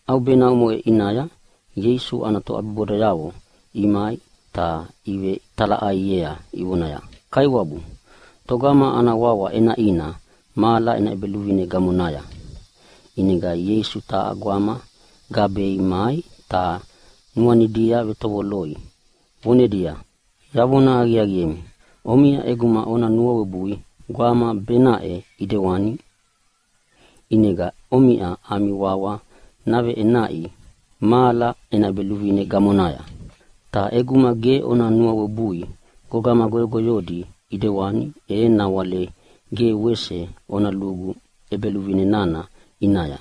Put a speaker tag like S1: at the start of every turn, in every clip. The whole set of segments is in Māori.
S1: Au bena umo inaya, Yesu anato abiboda yawo, imai ta iwe talaai yea iwonaya. Kaiwabu, togama ana wawa ena ina, mala ena ebeluvine gamunaya. Inega Yesu ta agwama, gabe imai ta nuanidia vetowoloi. Wonedia, yavona agiagiem, omia eguma ona nuawebui, gwama benae idewani. Inega omia ami wawa, nave enai, mala ena beluvine gamonaya. Ta eguma ge ona nuawebui, gogama goyogoyodi idewani, na wale ge wese ona lugu ebeluvine nana inaya.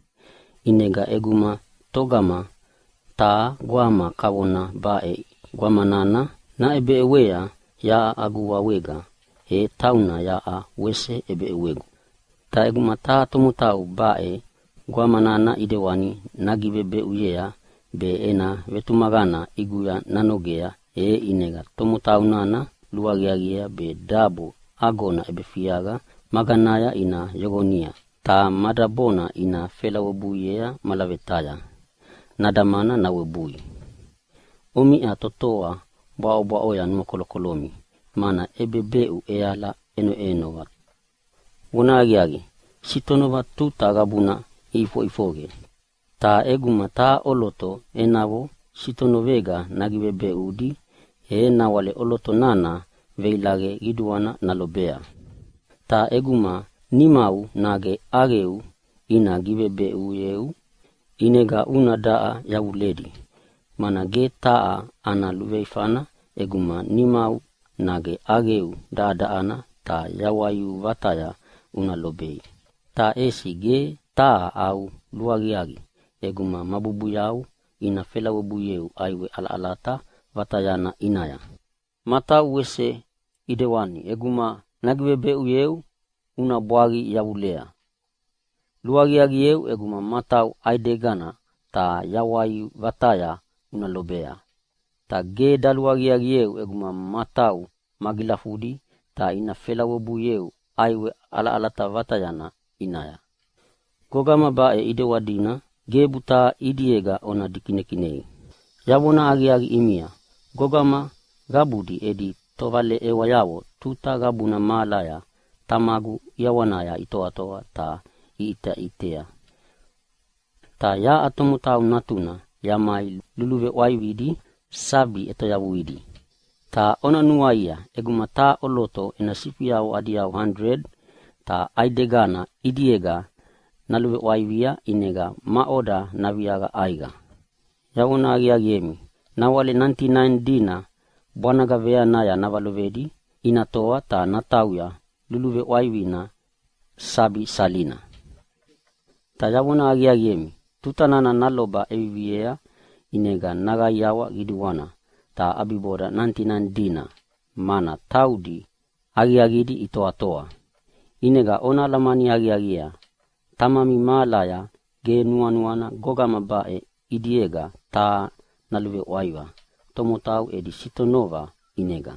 S1: Inega eguma togama ta gwama kawona bae gwama nana na ebe ewea ya aguwa wega tauna ya wese ebe ewegu. Ta eguma ta tomutau bae gwama nana idewani nagibebe uyea be ena vetumagana iguya nanogea inega tomutau nana luagiagia be dabo agona ebe fiaga maganaya ina yogonia. Ta madabona ina fela webuyea malavetaya. Nadamana na webui. Omi atotoa bao oya numakolokolomi. Mana ebebeu eala eno. Wona agiagi. Sitonova tuta gabuna ifoge. Ta eguma ta oloto enawo sitonovega nagibebe udi. Nawale oloto nana veilage giduana nalobea. Ta eguma nimau nage ageu ina gibebe uyeu. Inega una daa ya uledi. Mana ge taa ana luveifana eguma nimau nage ageu daana ta yawayu vataya una lobei. Ta esi ge taa au luagiagi eguma mabubu yau ina fela webuyeu aiwe ala-alata vatayana inaya. Mata wese idewani eguma nagibebe uyeu una buagi ya ulea. Luagiagi eu eguma matau aidegana ta yawayu vataya una lobea. Ta ge daluagiagi eu eguma matau magilafudi ta ina fela webu eu aiwe ala-alata vatayana inaya. Gogama bae idewadina ge buta idiega ona dikinekinei. Yawona agiagi imia. Gogama gabudi edi tovale ewayawo tuta gabuna malaya tamagu yawanaya itoa ta itea. Ta ya atomutau natuna ya mai luluve waiwidi sabi etoyawidi. Ta ona nuaia eguma ta oloto enasipi yao adi yao 100 ta aidegana idiega naluve waiwia inega maoda naviaga aiga. Yawona agiagiemi. Nawale 99 dina bwanaga vea naya navaluvedi inatoa ta natauya luluve waiwina sabi salina. Ta yawona agiagiemi. Tutanana naloba eviviea inega naga yawa giduwana ta abiboda 99 dina mana taudi agiagidi itoa. Inega ona lamani agiagia tamami malaya ge nuanuana gogama bae idiega ta naluve waiwa tomotau edi sitonova inega.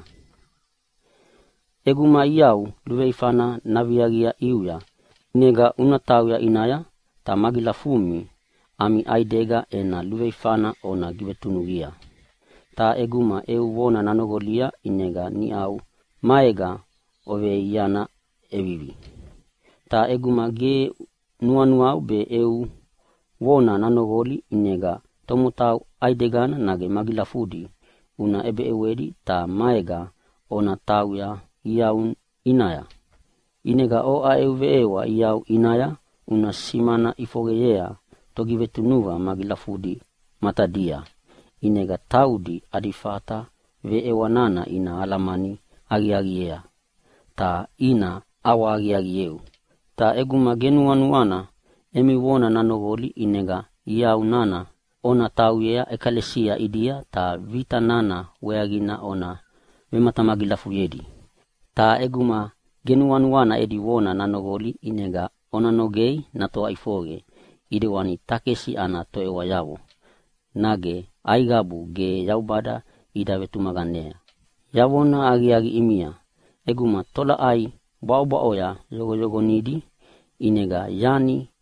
S1: Eguma iau luveifana naviagia iuya inega unatau ya inaya ta magilafumi ami aidega ena luveifana ona gibetunugia. Ta eguma wona nanogolia inega ni au maega ove iana evivi. Ta eguma ge nuanuau be wona nanogoli inega tomutau aidegana nage magilafudi una ebe ewedi ta maega ona tau ya iau inaya. Inega oa ewa iau inaya una simana ifogeyea togivetunuva magilafudi matadia. Inega taudi adifata veewanana ina alamani agiagiea. Ta ina awa agiagieu. Ta eguma genuanuana emi wona nanogoli inega iau nana ona tauyea ekalesia idia ta vita nana weagina ona vemata magilafuyedi. Ta eguma genuanuana edi wona nanogoli inega ona nogei natoa ifoge idewani takesi ana toewa yawo. Nage aigabu ge yaubada idavetumaganea. Yawona agiagi imia. Eguma tola ai bao oya yogo nidi inega yani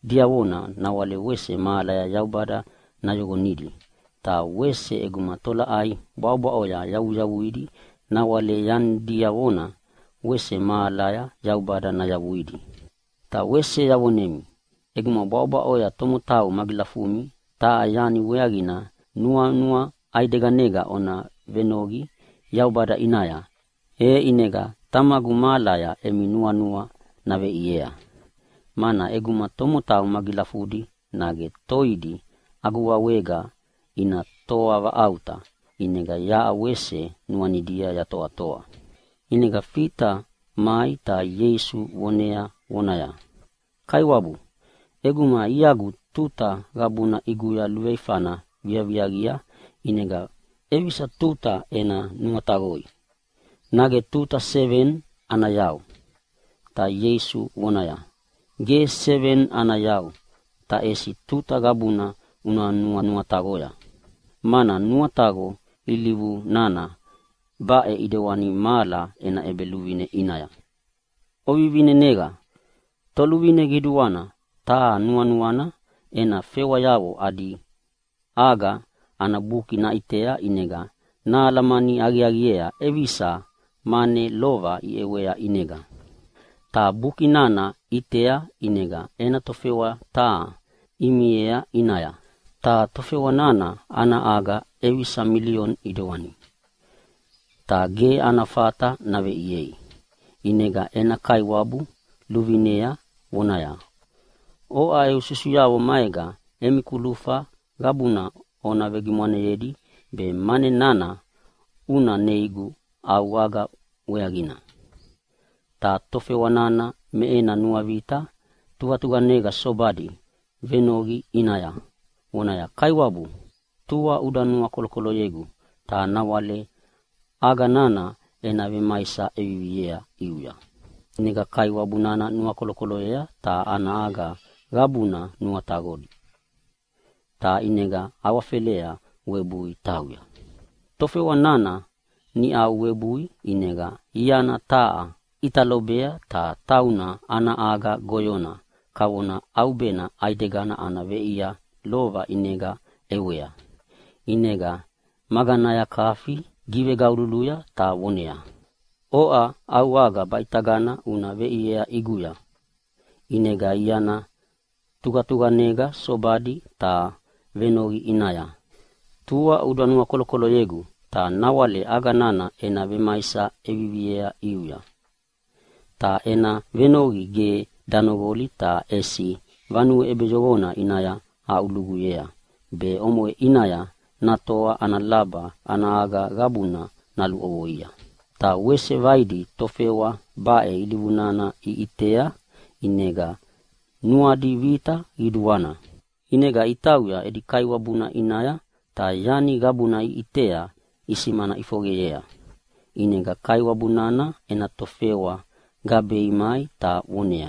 S1: diawona na wale wese maala ya yaubada na yogonidi. Ta wese eguma tola ai baba oya yawidi na wale yan diawona wese maala ya yaubada na yawidi. Ta wese yawonemi eguma baba oya tomutau magilafumi ta yani weagina nua aideganega ona venogi yaubada inaya inega tamagu malaya emi nua na veiea. Mana eguma tomutau magilafudi nage toidi aguwa wega ina toa wa auta inega ya awese nuanidia ya toa. Inega fita mai ta Yesu wonea wonaya. Kaiwabu eguma iagu tuta gabuna iguya lueifana viagia inega evisa tuta ena nuatagoi. Nage tuta 7 anayau ta Yesu wonaya. Ge 7 anayau ta esi tuta gabuna una nuatagoya. Mana nuatago ilivu nana bae idewani mala ena ebeluvine inaya. Ovivine nega toluvine giduana ta nuanuana ena fewa yawo adi aga anabuki na itea inega na alamani agiagiea evisa mane lova iewea inega. Ta buki nana itea inega ena tofewa ta imiea inaya. Ta tofewa nana ana aga evisa milion idewani. Ta ge anafata nave iei. Inega ena kaiwabu luvinea wonaya. Oa eususu yawo maega emikulufa gabuna ona vegimwane yedi be mane nana una neigu au aga weagina. Ta tofewa nana meena nuavita tuatuga nega sobadi venogi inaya. Wonaya kaiwabu tua udanua kolokolo yegu ta nawale aga nana ena vemaisa eviviea iuya. Nega kaiwabu nana nua kolokolo ya ta ana aga gabuna nua tagodi. Ta inega awafelea webui tauya. Tofewa nana ni au webui inega iana taa italobea ta tauna ana aga goyona kawona au bena aidegana ana veia lova inega ewea. Inega magana ya kafi give gaululuya ta wonea. Oa au aga baitagana una veia iguya. Inega iana tuga nega sobadi ta venogi inaya. Tua udanua kolokolo yegu ta nawale aga nana ena vemaisa eviviea iuya. Ta ena venogi ge danogoli ta esi vanu ebejogona inaya auluguyea. Be omoe inaya natoa analaba anaaga gabuna nalu owoia. Ta wese vaidi tofewa bae ilivunana iitea inega nuadi vita iduana. Inega itauya edi kaiwabuna inaya ta yani gabuna iitea isimana ifogeyea. Inega kaiwabunana ena tofewa gabe imai ta wonea.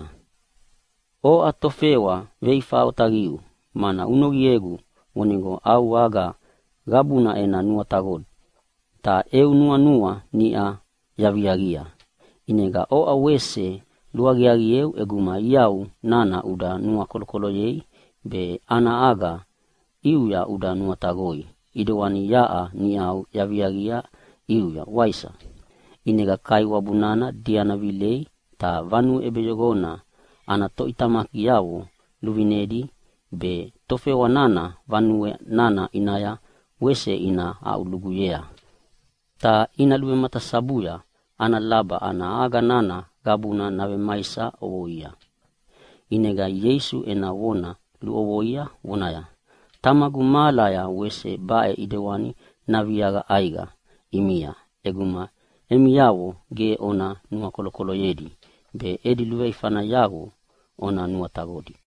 S1: O atofewa veifa otagiu mana unogiegu woningo au aga gabuna ena nuatagod. Ta eu nua nia yaviagia. Inega o awese luagiagieu eguma iau nana uda nua kolokolo yei be ana aga iuya uda nuatagoi. Idewani yaa ni au yaviagia iuya waisa. Inega kaiwabunana diana vilei ta vanu ebejogona ana to itamaki yawo luvinedi be tofewa nana vanue nana inaya wese ina auluguyea. Ta ina luwe mata sabuya ana laba ana aga nana gabuna nave maisa owoia. Inega Yesu ena wona lu owoia wonaya. Tamagu malaya wese bae idewani naviaga aiga imia eguma emiyawo ge ona nua kolokolo yedi be edi luwe ifana yawo ona nua tagodi.